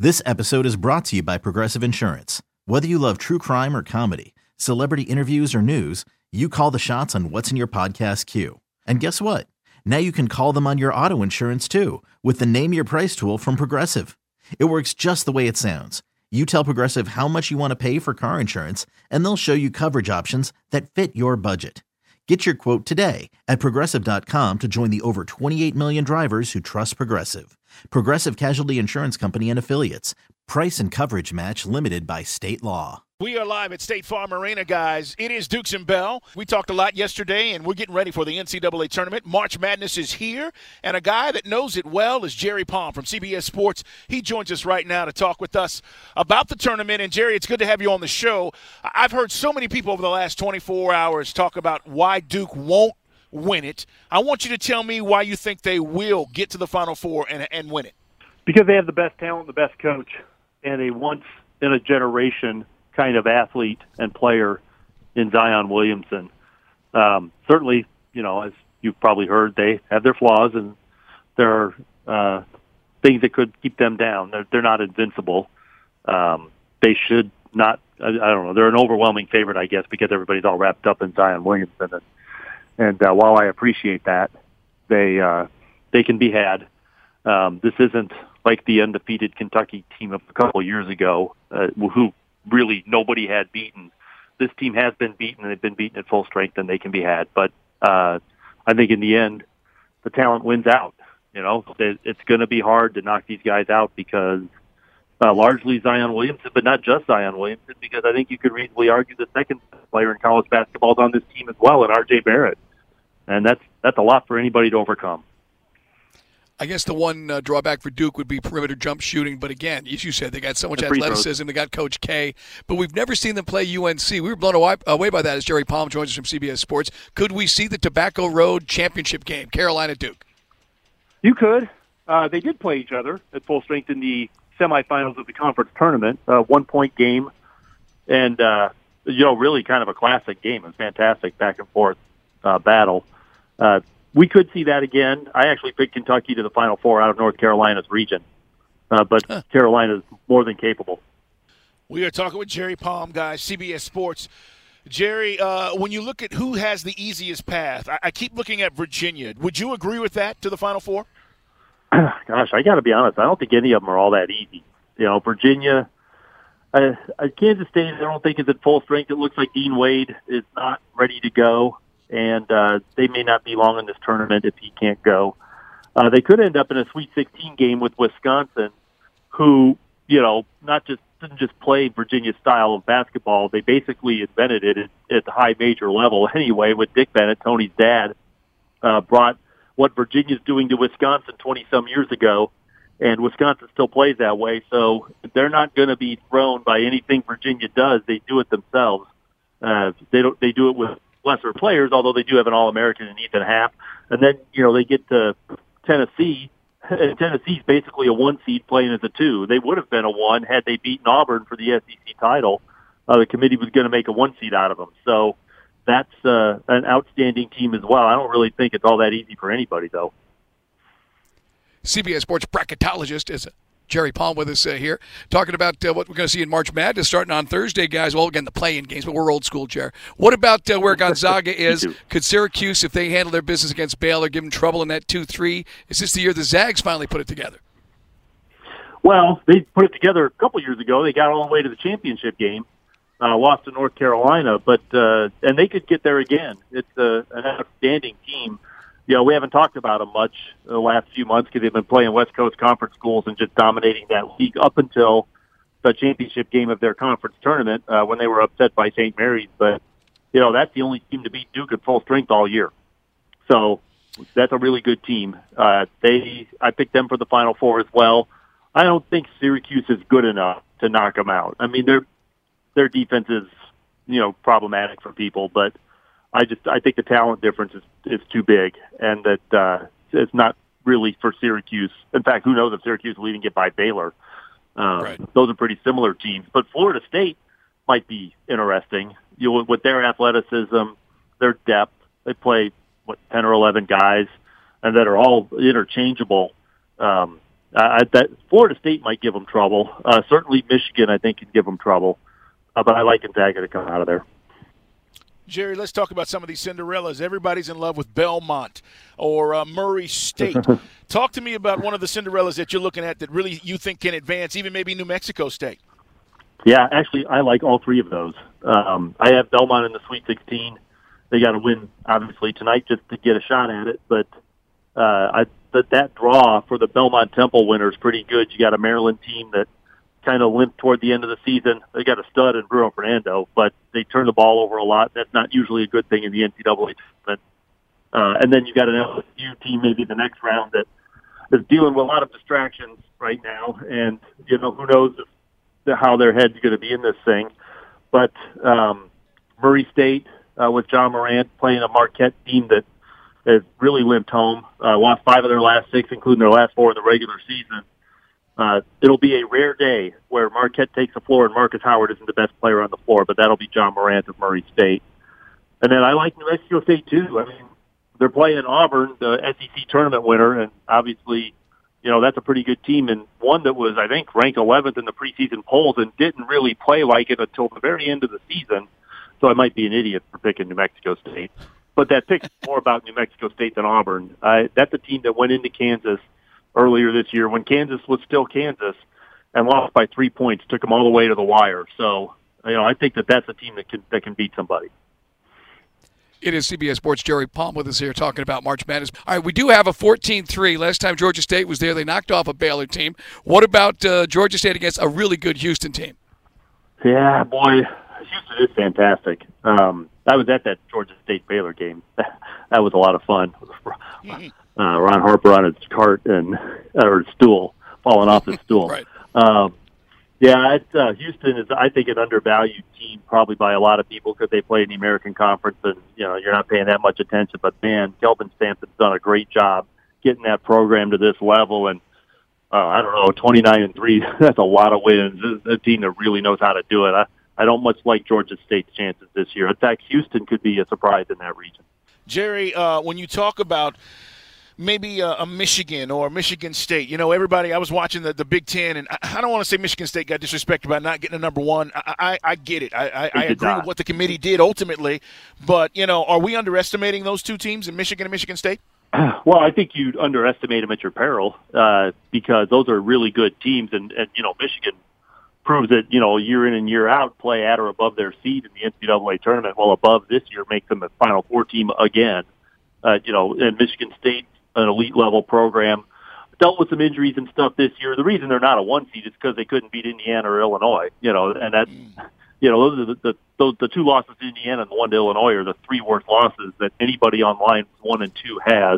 This episode is brought to you by Progressive Insurance. Whether you love true crime or comedy, celebrity interviews or news, you call the shots on what's in your podcast queue. And guess what? Now you can call them on your auto insurance too with the Name Your Price tool from Progressive. It works just the way it sounds. You tell Progressive how much you want to pay for car insurance, and they'll show you coverage options that fit your budget. Get your quote today at Progressive.com to join the over 28 million drivers who trust Progressive. Progressive Casualty Insurance Company and Affiliates. Price and coverage match limited by state law. We are live at State Farm Arena, guys. It is Dukes and Bell. We talked a lot yesterday, and we're getting ready for the NCAA tournament. March Madness is here, and a guy that knows it well is Jerry Palm from CBS Sports. He joins us right now to talk with us about the tournament. And, Jerry, it's good to have you on the show. I've heard so many people over the last 24 hours talk about why Duke won't win it. I want you to tell me why you think they will get to the Final Four and win it. Because they have the best talent, the best coach, and a once-in-a-generation kind of athlete and player in Zion Williamson. Certainly, you know, as you've probably heard, they have their flaws, and there are things that could keep them down. They're not invincible. They should not. I don't know. They're an overwhelming favorite, I guess, because everybody's all wrapped up in Zion Williamson. And while I appreciate that, they can be had. This isn't like the undefeated Kentucky team of a couple of years ago, who really nobody had beaten. This team has been beaten, and they've been beaten at full strength, and they can be had. But I think in the end, the talent wins out. You know, it's going to be hard to knock these guys out because largely Zion Williamson, but not just Zion Williamson, because I think you could reasonably argue the second player in college basketball is on this team as well, and R.J. Barrett. And that's a lot for anybody to overcome. I guess the one drawback for Duke would be perimeter jump shooting. But again, as you said, they got so much athleticism. They got Coach K. But we've never seen them play UNC. We were blown away by that as Jerry Palm joins us from CBS Sports. Could we see the Tobacco Road championship game, Carolina-Duke? You could. They did play each other at full strength in the semifinals of the conference tournament, 1-point game. And, really kind of a classic game. It was fantastic back-and-forth battle. We could see that again. I actually picked Kentucky to the Final Four out of North Carolina's region, but Carolina's more than capable. We are talking with Jerry Palm, guys, CBS Sports. Jerry, when you look at who has the easiest path, I keep looking at Virginia. Would you agree with that to the Final Four? Gosh, I got to be honest. I don't think any of them are all that easy. You know, Virginia, Kansas State, I don't think is at full strength. It looks like Dean Wade is not ready to go. And they may not be long in this tournament if he can't go. They could end up in a Sweet 16 game with Wisconsin, who, didn't just play Virginia's style of basketball. They basically invented it at the high major level anyway, with Dick Bennett, Tony's dad, brought what Virginia's doing to Wisconsin 20-some years ago, and Wisconsin still plays that way. So they're not going to be thrown by anything Virginia does. They do it themselves. They do it with lesser players, although they do have an All-American in Ethan Happ. And then, they get to Tennessee, and Tennessee's basically a 1 seed playing as a 2. They would have been a 1 had they beaten Auburn for the SEC title. The committee was going to make a 1 seed out of them. So that's an outstanding team as well. I don't really think it's all that easy for anybody, though. CBS Sports bracketologist is Jerry Palm with us here, talking about what we're going to see in March Madness starting on Thursday, guys. Well, again, the play-in games, but we're old school, Jerry. What about where Gonzaga is? Could Syracuse, if they handle their business against Baylor, give them trouble in that 2-3? Is this the year the Zags finally put it together? Well, they put it together a couple years ago. They got all the way to the championship game, lost to North Carolina, but and they could get there again. It's an outstanding team. We haven't talked about them much the last few months because they've been playing West Coast Conference schools and just dominating that league up until the championship game of their conference tournament when they were upset by St. Mary's. But, that's the only team to beat Duke at full strength all year. So that's a really good team. I picked them for the Final Four as well. I don't think Syracuse is good enough to knock them out. I mean, their defense is, problematic for people, but I think the talent difference is too big, and that it's not really for Syracuse. In fact, who knows if Syracuse will even get by Baylor. Right. Those are pretty similar teams. But Florida State might be interesting. With their athleticism, their depth, they play 10 or 11 guys, and that are all interchangeable. That Florida State might give them trouble. Certainly Michigan, I think, can give them trouble. But I like Gonzaga to come out of there. Jerry, let's talk about some of these Cinderellas. Everybody's in love with Belmont or Murray State. Talk to me about one of the Cinderellas that you're looking at that really you think can advance, even maybe New Mexico State. Yeah, actually, I like all three of those. I have Belmont in the Sweet 16. They got to win, obviously, tonight just to get a shot at it. But that draw for the Belmont Temple winner is pretty good. You got a Maryland team that kind of limped toward the end of the season. They got a stud in Bruno Fernando, but they turn the ball over a lot. That's not usually a good thing in the NCAA tournament. And then you got an LSU team maybe the next round that is dealing with a lot of distractions right now. And, who knows how their head's going to be in this thing. But Murray State with John Morant playing a Marquette team that has really limped home, lost 5 of their last 6, including their last 4 in the regular season. It'll be a rare day where Marquette takes the floor and Marcus Howard isn't the best player on the floor, but that'll be John Morant of Murray State. And then I like New Mexico State, too. I mean, they're playing Auburn, the SEC tournament winner, and obviously, that's a pretty good team, and one that was, I think, ranked 11th in the preseason polls and didn't really play like it until the very end of the season. So I might be an idiot for picking New Mexico State. But that pick's more about New Mexico State than Auburn. That's a team that went into Kansas earlier this year when Kansas was still Kansas and lost by 3 points, took them all the way to the wire. So, I think that's a team that can beat somebody. It is CBS Sports' Jerry Palm with us here talking about March Madness. All right, we do have a 14-3. Last time Georgia State was there, they knocked off a Baylor team. What about Georgia State against a really good Houston team? Yeah, boy, Houston is fantastic. I was at that Georgia State-Baylor game. That was a lot of fun. Ron Harper on his cart or his stool, falling off his stool. Right. Houston is, I think, an undervalued team probably by a lot of people because they play in the American Conference and, you're not paying that much attention. But, man, Kelvin Sampson's done a great job getting that program to this level. And, 29-3, that's a lot of wins. This is a team that really knows how to do it. I don't much like Georgia State's chances this year. In fact, Houston could be a surprise in that region. Jerry, when you talk about maybe a Michigan or Michigan State, everybody, I was watching the Big Ten, and I don't want to say Michigan State got disrespected by not getting a number one. I get it. I agree with what the committee did ultimately. But, are we underestimating those two teams in Michigan and Michigan State? Well, I think you underestimate them at your peril because those are really good teams. And Michigan proves that, year in and year out, play at or above their seed in the NCAA tournament. Well, above this year makes them a Final Four team again. And Michigan State, an elite-level program, dealt with some injuries and stuff this year. The reason they're not a 1 seed is because they couldn't beat Indiana or Illinois. And that's, those are the 2 losses to Indiana and the 1 to Illinois are the 3 worst losses that anybody on lines 1 and 2 has.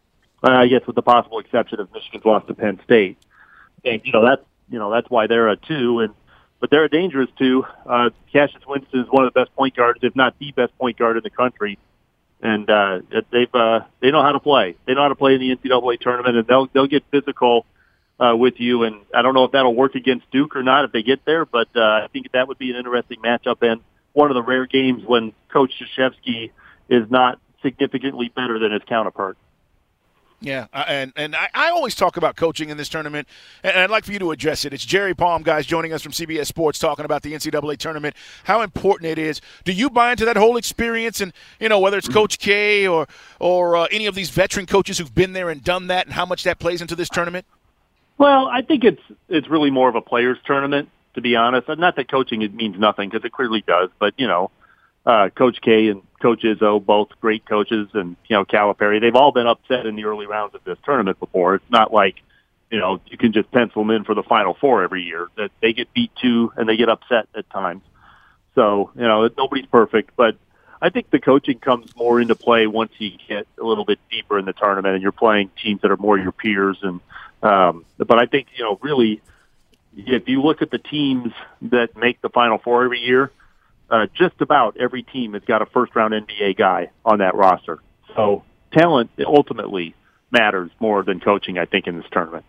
I guess with the possible exception of Michigan's loss to Penn State. And, that's why they're a 2, but they're a dangerous 2. Cassius Winston is one of the best point guards, if not the best point guard in the country, and they know how to play. They know how to play in the NCAA tournament, and they'll get physical with you. And I don't know if that'll work against Duke or not if they get there, but I think that would be an interesting matchup and one of the rare games when Coach Krzyzewski is not significantly better than his counterpart. Yeah, and I always talk about coaching in this tournament, and I'd like for you to address it. It's Jerry Palm, guys, joining us from CBS Sports talking about the NCAA tournament, how important it is. Do you buy into that whole experience and, whether it's Coach K or any of these veteran coaches who've been there and done that and how much that plays into this tournament? Well, I think it's really more of a players' tournament, to be honest. Not that coaching it means nothing, because it clearly does, but, Coach K and Coach Izzo, both great coaches, and, Calipari, they've all been upset in the early rounds of this tournament before. It's not like, you can just pencil them in for the Final Four every year. That they get beat too, and they get upset at times. So, nobody's perfect, but I think the coaching comes more into play once you get a little bit deeper in the tournament and you're playing teams that are more your peers. And but I think, really, if you look at the teams that make the Final Four every year, just about every team has got a first-round NBA guy on that roster. So talent ultimately matters more than coaching, I think, in this tournament.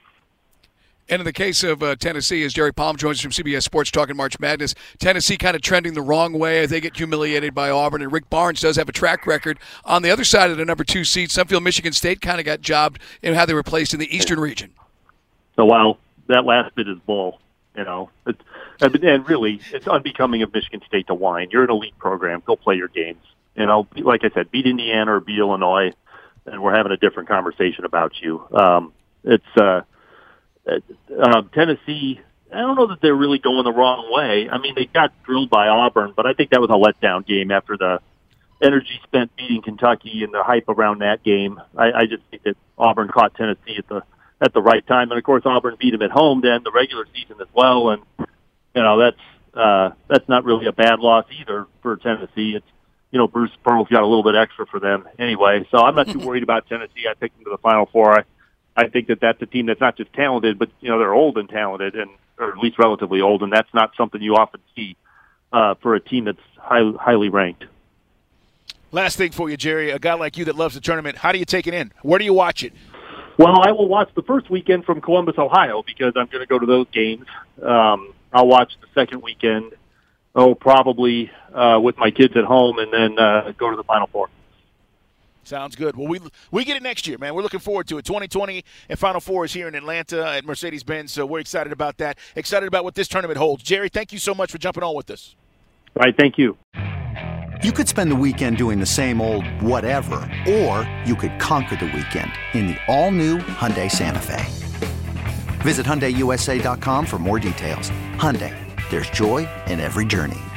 And in the case of Tennessee, as Jerry Palm joins us from CBS Sports talking March Madness, Tennessee kind of trending the wrong way as they get humiliated by Auburn, and Rick Barnes does have a track record on the other side of the number 2 seed. Some feel Michigan State kind of got jobbed in how they were placed in the Eastern region. So while that last bit is bull, and really, it's unbecoming of Michigan State to whine. You're an elite program. Go play your games. Like I said, beat Indiana or beat Illinois, and we're having a different conversation about you. Tennessee, I don't know that they're really going the wrong way. I mean, they got drilled by Auburn, but I think that was a letdown game after the energy spent beating Kentucky and the hype around that game. I just think that Auburn caught Tennessee at the right time, and of course Auburn beat them at home then the regular season as well. And that's not really a bad loss either for Tennessee. It's Bruce Pearl's got a little bit extra for them anyway, so I'm not too worried about Tennessee. I picked them to the Final Four. I think that that's a team that's not just talented, but they're old and talented, or at least relatively old, and that's not something you often see for a team that's highly ranked. Last thing for you, Jerry, a guy like you that loves the tournament, how do you take it in? Where do you watch it? Well, I will watch the first weekend from Columbus, Ohio, because I'm going to go to those games. I'll watch the second weekend, probably with my kids at home, and then go to the Final Four. Sounds good. Well, we get it next year, man. We're looking forward to it. 2020 and Final Four is here in Atlanta at Mercedes-Benz, so we're excited about that. Excited about what this tournament holds. Jerry, thank you so much for jumping on with us. All right, thank you. You could spend the weekend doing the same old whatever, or you could conquer the weekend in the all-new Hyundai Santa Fe. Visit HyundaiUSA.com for more details. Hyundai, there's joy in every journey.